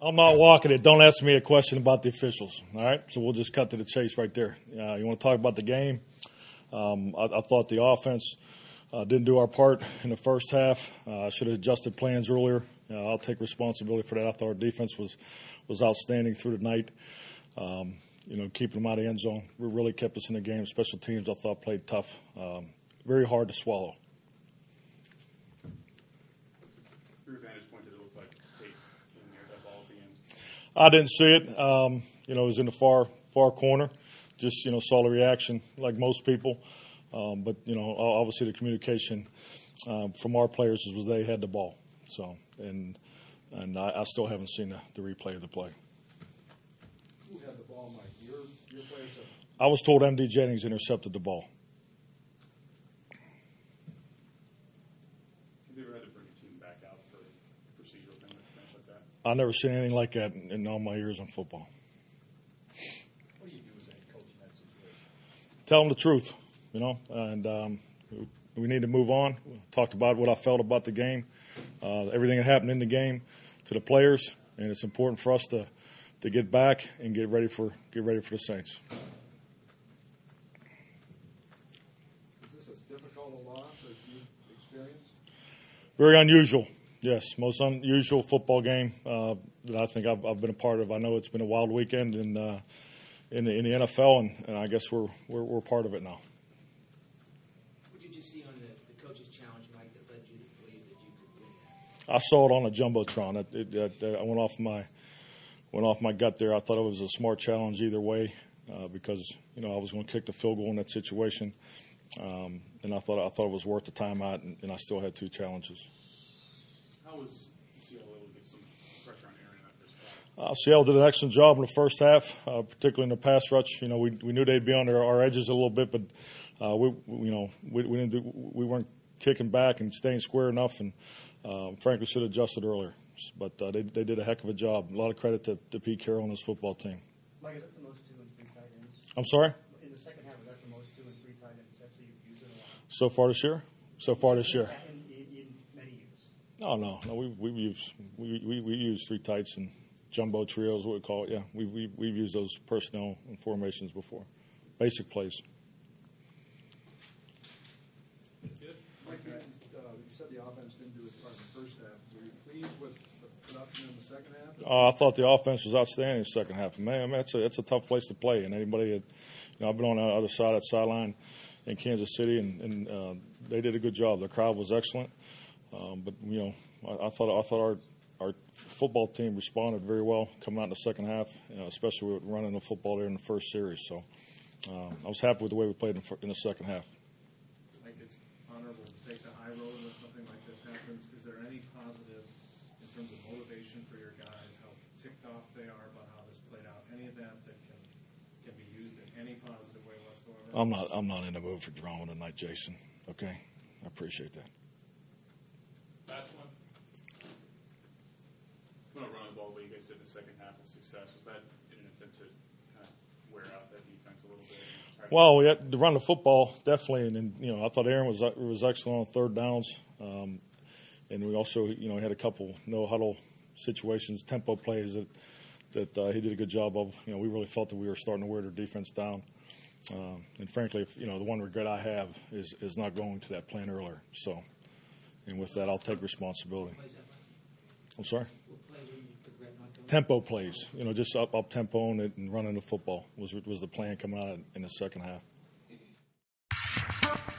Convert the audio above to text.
I'm not walking it. Don't ask me a question about the officials. All right, so we'll just cut to the chase right there. You want to talk about the game? I thought the offense didn't do our part in the first half. Should have adjusted plans earlier. I'll take responsibility for that. I thought our defense was outstanding through the night. Keeping them out of the end zone really kept us in the game. Special teams, I thought, played tough. Very hard to swallow. Your vantage point, did it look like Tate came near that ball at the end? I didn't see it. It was in the far corner. Just, saw the reaction like most people. But obviously the communication from our players was they had the ball. So, and I still haven't seen the replay of the play. Who had the ball, Mike? Your players? I was told M.D. Jennings intercepted the ball. Have you ever had to bring a team back out for a procedural thing like that? I've never seen anything like that in all my years in football. What do you do as a coach in that situation? Tell them the truth, and we need to move on. We talked about what I felt about the game, everything that happened in the game to the players, and it's important for us to get back and get ready for the Saints. Is this as difficult a loss as you've experienced? Very unusual, yes. Most unusual football game that I think I've been a part of. I know it's been a wild weekend in the NFL, and I guess we're part of it now. What did you see on the coach's challenge, Mike, that led you to believe that you could win that? I saw it on a jumbotron. I went off my gut there. I thought it was a smart challenge either way because I was going to kick the field goal in that situation, and I thought it was worth the timeout, and I still had two challenges. How was Seattle able to get some pressure on Aaron in that first half? Seattle did an excellent job in the first half, particularly in the pass rush. We knew they'd be on our edges a little bit, but we weren't kicking back and staying square enough, and frankly should have adjusted earlier. But they did a heck of a job. A lot of credit to Pete Carroll and his football team. Mike, is that the most 2 and 3 tight ends? I'm sorry? In the second half, is that the most 2 and 3 tight ends? That's how you've used it a lot. So far this year? In many years. No. We use three tights and jumbo trios, what we call it. Yeah, we've used those personnel and formations before. Basic plays. Mike, you said the offense didn't do its part in the first half. Were you pleased with the production in the second half? I thought the offense was outstanding in the second half. Man, it's a tough place to play. And anybody, I've been on the other side of that sideline in Kansas City, and they did a good job. The crowd was excellent. But I thought our football team responded very well coming out in the second half, especially with running the football there in the first series. So I was happy with the way we played in the second half. Like it's honorable to take the high road when something like this happens. Is there any positive in terms of motivation for your guys, how ticked off they are about how this played out? Any of that can be used in any positive way whatsoever? I'm not in the mood for drama tonight, Jason. Okay? I appreciate that. Last one. You want to run the ball the way you guys did in the second half with success. Was that in an attempt to kind of wear out that defense a little bit? Well, we had to run the football, definitely. And I thought Aaron was excellent on third downs. And we also, had a couple no-huddle situations, tempo plays that he did a good job of. We really felt that we were starting to wear their defense down. And frankly, the one regret I have is not going to that plan earlier. So, and with that, I'll take responsibility. I'm sorry? Tempo plays, just up tempo and running the football was the plan coming out in the second half.